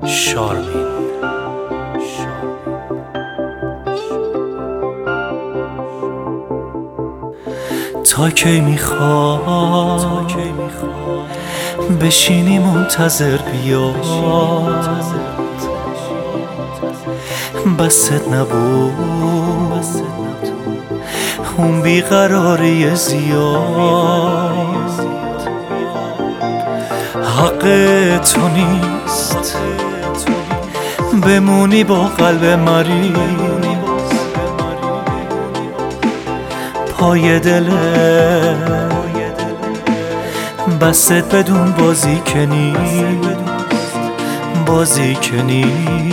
شارمین. تا کی میخواد بشینی منتظر بیاد؟ بست نبود اون بیقراری زیاد. حق تو نیست بمونی با قلب مریض پای دله، بست بدون بازی کنی بازی کنی.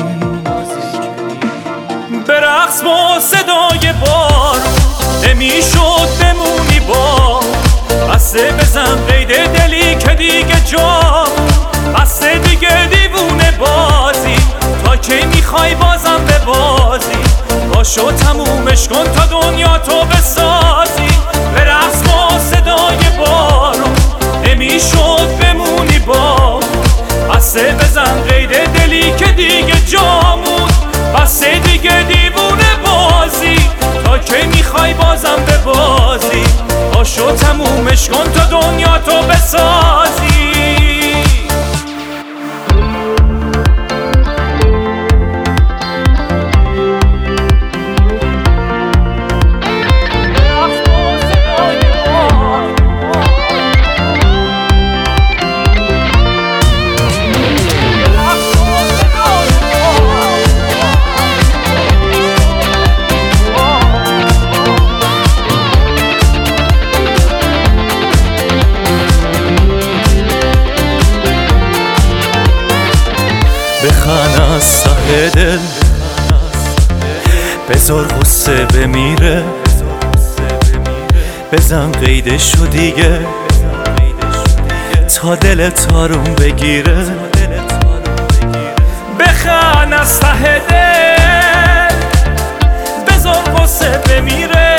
برقص با صدای بار نمیشد بمونی با بسته بزن قید دلی که دیگه جا بسته دیگه دیوونه بازی. تا کی میخوای بازم به بازی؟ باشو تمومش کن تا دنیا تو بسازی. برقص با صدای بارون نمیشد بمونی با بسته بزن قید دلی که دیگه جامون بسته دیگه دیوونه بازی. تا کی میخوای بازم به بازی؟ باشو تمومش کن تا دنیا تو بسازی. بخن از ته دل بذار غصه بمیره، بزن قیدشو دیگه تا دلت آروم بگیره. بخن از ته دل بذار غصه بمیره،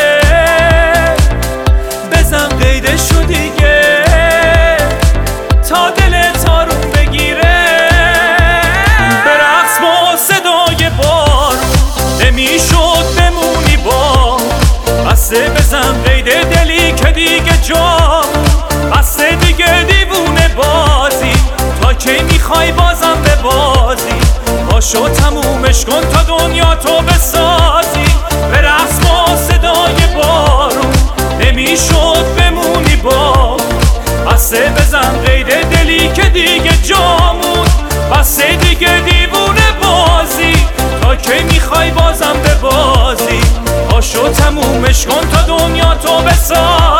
بزن قیدشو دیگه تا دلت آروم بگیره. نمیشد بمونی با بسته بزن قید دلی که دیگه جا بسته دیگه دیوونه بازی. تا کی میخوای بازم به بازی؟ باشو تمومش کن تا دنیا تو بسازی. برقص با صدای بارون نمیشد بمونی با بسته بزن قید دلی که دیگه جامون بسته دیگه دیوونه بازی. تا کی میخوای بازم به بازی؟ باشو تمومش کن تا دنیا تو بساز.